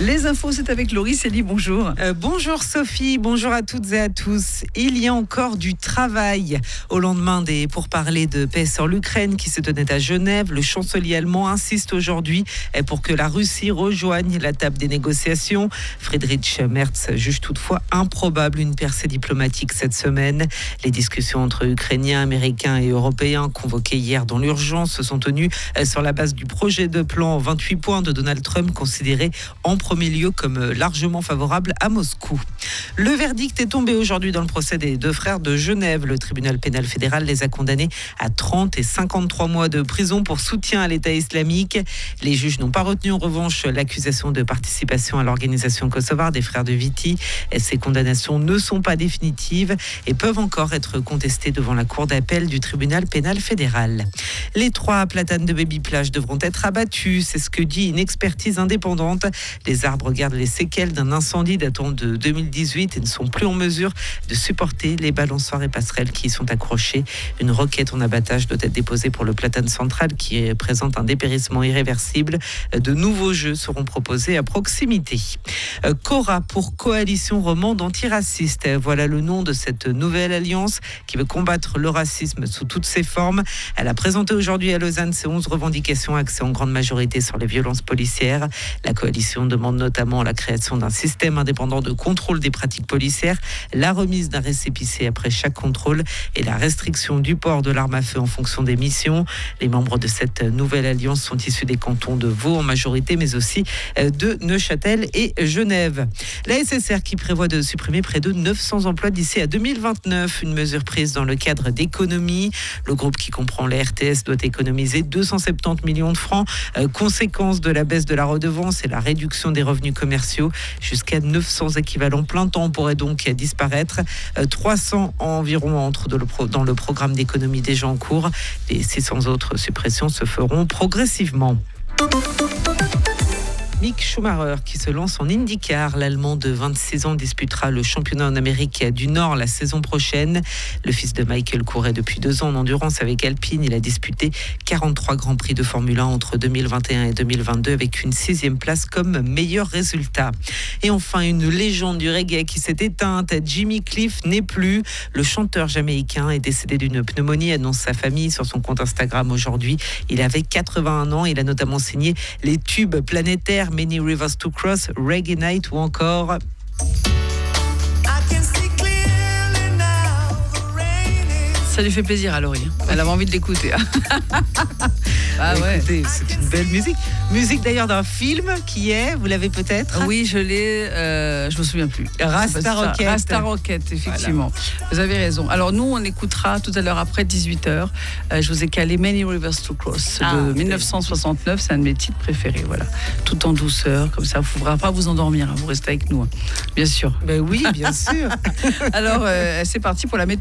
Les infos, c'est avec Laurie Célie, bonjour. Bonjour Sophie, bonjour à toutes et à tous. Il y a encore du travail. Au lendemain des pourparlers de paix sur l'Ukraine qui se tenaient à Genève, le chancelier allemand insiste aujourd'hui pour que la Russie rejoigne la table des négociations. Friedrich Merz juge toutefois improbable une percée diplomatique cette semaine. Les discussions entre Ukrainiens, Américains et Européens convoquées hier dans l'urgence se sont tenues sur la base du projet de plan 28 points de Donald Trump, considéré en premier lieu comme largement favorable à Moscou. Le verdict est tombé aujourd'hui dans le procès des deux frères de Genève. Le tribunal pénal fédéral les a condamnés à 30 et 53 mois de prison pour soutien à l'État islamique. Les juges n'ont pas retenu en revanche l'accusation de participation à l'organisation kosovare des frères de Viti. Ces condamnations ne sont pas définitives et peuvent encore être contestées devant la cour d'appel du tribunal pénal fédéral. Les 3 platanes de Baby Plage devront être abattus, c'est ce que dit une expertise indépendante. Les arbres gardent les séquelles d'un incendie datant de 2018 et ne sont plus en mesure de supporter les balançoires et passerelles qui y sont accrochées. Une requête en abattage doit être déposée pour le platane central qui présente un dépérissement irréversible. De nouveaux jeux seront proposés à proximité. Cora pour Coalition Romande Antiraciste. Voilà le nom de cette nouvelle alliance qui veut combattre le racisme sous toutes ses formes. Elle a présenté aujourd'hui à Lausanne ses 11 revendications axées en grande majorité sur les violences policières. La coalition demande notamment la création d'un système indépendant de contrôle des pratiques policières, la remise d'un récépissé après chaque contrôle et la restriction du port de l'arme à feu en fonction des missions. Les membres de cette nouvelle alliance sont issus des cantons de Vaud en majorité, mais aussi de Neuchâtel et Genève. La SSR qui prévoit de supprimer près de 900 emplois d'ici à 2029, une mesure prise dans le cadre d'économie. Le groupe qui comprend la RTS doit économiser 270 millions de francs, conséquence de la baisse de la redevance et la réduction des revenus commerciaux. Jusqu'à 900 équivalents plein temps pourraient donc disparaître. 300 environ entrent dans le programme d'économie déjà en cours. Les 600 autres suppressions se feront progressivement. Mick Schumacher qui se lance en IndyCar. L'Allemand de 26 ans disputera le championnat en Amérique du Nord la saison prochaine. Le fils de Michael courait depuis 2 ans en endurance avec Alpine. Il a disputé 43 Grands Prix de Formule 1 entre 2021 et 2022 avec une 6e place comme meilleur résultat. Et enfin, une légende du reggae qui s'est éteinte. Jimmy Cliff n'est plus. Le chanteur jamaïcain est décédé d'une pneumonie, annonce sa famille sur son compte Instagram aujourd'hui. Il avait 81 ans. Il a notamment signé les tubes planétaires Many Rivers to Cross, Reggae Night ou encore... Ça lui fait plaisir à Laurie. Elle avait envie de l'écouter. Ah ouais. Écoutez, c'est une belle musique. Musique d'ailleurs d'un film qui est, vous l'avez peut-être ? Oui, je l'ai, je me souviens plus. Rasta Rocket. Rasta Rocket, effectivement. Voilà. Vous avez raison. Alors nous, on écoutera tout à l'heure après 18h. Je vous ai calé Many Rivers to Cross de 1969. C'est un de mes titres préférés. Voilà. Tout en douceur, comme ça, il ne faudra pas vous endormir. Vous restez avec nous, hein. Bien sûr. Ben oui, bien sûr. Alors, c'est parti pour la météo.